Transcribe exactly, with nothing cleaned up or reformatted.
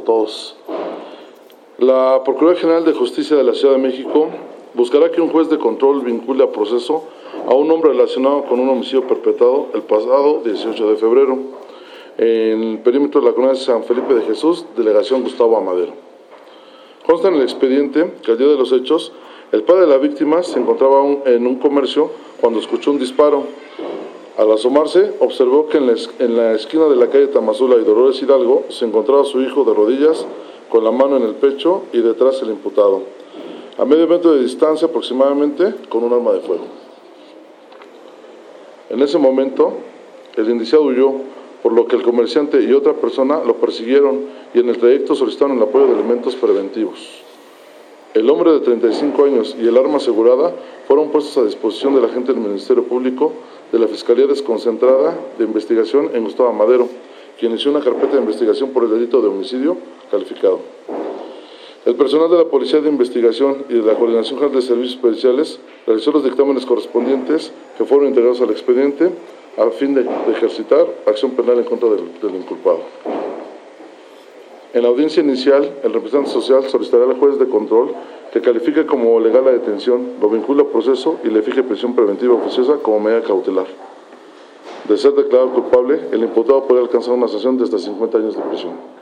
todos. La Procuraduría General de Justicia de la Ciudad de México buscará que un juez de control vincule a proceso a un hombre relacionado con un homicidio perpetrado el pasado dieciocho de febrero en el perímetro de la colonia de San Felipe de Jesús, delegación Gustavo Amadero. Consta en el expediente que al día de los hechos, el padre de la víctima se encontraba un, en un comercio cuando escuchó un disparo. Al asomarse, observó que en la, en la esquina de la calle Tamazula y Dolores Hidalgo se encontraba su hijo de rodillas, con la mano en el pecho y detrás el imputado, a medio metro de distancia aproximadamente, con un arma de fuego. En ese momento, el indiciado huyó, por lo que el comerciante y otra persona lo persiguieron y en el trayecto solicitaron el apoyo de elementos preventivos. El hombre de treinta y cinco años y el arma asegurada fueron puestos a disposición del agente del Ministerio Público de la Fiscalía Desconcentrada de Investigación en Gustavo Amadero, quien inició una carpeta de investigación por el delito de homicidio calificado. El personal de la Policía de Investigación y de la Coordinación General de Servicios Periciales realizó los dictámenes correspondientes que fueron integrados al expediente a fin de, de ejercitar acción penal en contra del, del inculpado. En la audiencia inicial, el representante social solicitará al juez de control que califique como legal la detención, lo vincule a proceso y le fije prisión preventiva oficiosa como medida cautelar. De ser declarado culpable, el imputado podrá alcanzar una sanción de hasta cincuenta años de prisión.